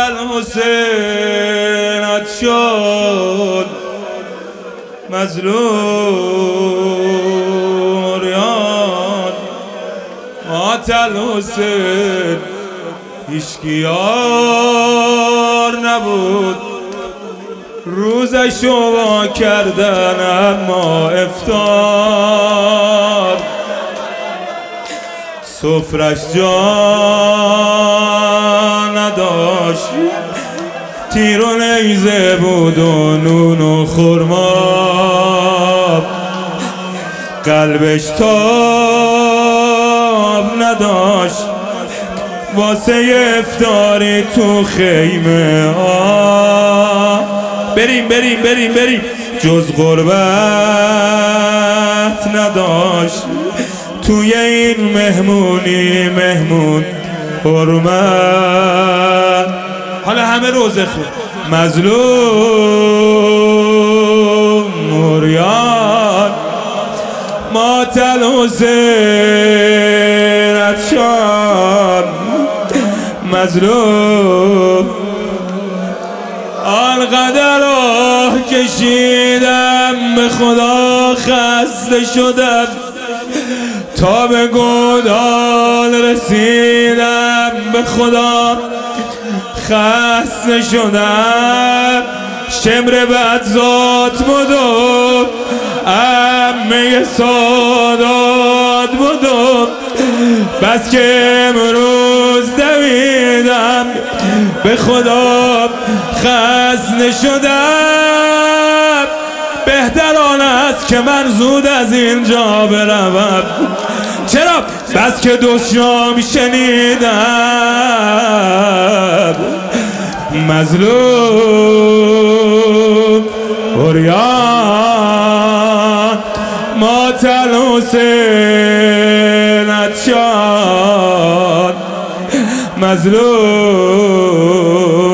الحسین شد مظلوم ریان مات الحسین هیچکی یار نبود روزشو وا کردن اما افطار سفرش جا نداشت تیر و نیزه بود و نون و خرما قلبش تاب نداشت واسه افطاری تو خیمه بریم بریم بریم بریم جز غربت نداشت توی این مهمونی مهمون حرمت. حالا همه روزه خون مظلوم موریان مات الحسین شد مظلوم آنقدر آه کشیدم به خدا خسته شدم تا به گودال رسیدم به خدا خسته شدم شمر بدزاد بودم عمه سادات بودم بس که امروز دویدم به خدا خسته شدم بهتر آن است که من زود از اینجا بروم چرا؟ بس که دوشام شنیدم مظلوم عریان مات الحسین شد مظلوم. حالا همه روزه خون مظلوم موریان مات الحسین شد مظلوم آنقدر آه کشیدم به خدا خسته شدم تا به گودال رسیدم به خدا خسته شدم شمر بد زاد بودم عمه سادات بودم بس که امروز دویدم به خدا خسته شدم بهتر آن است که من زود از اینجا بروم چرا؟ بس که دوشام شنیدم مظلوم عریان مات الحسین شد مظلوم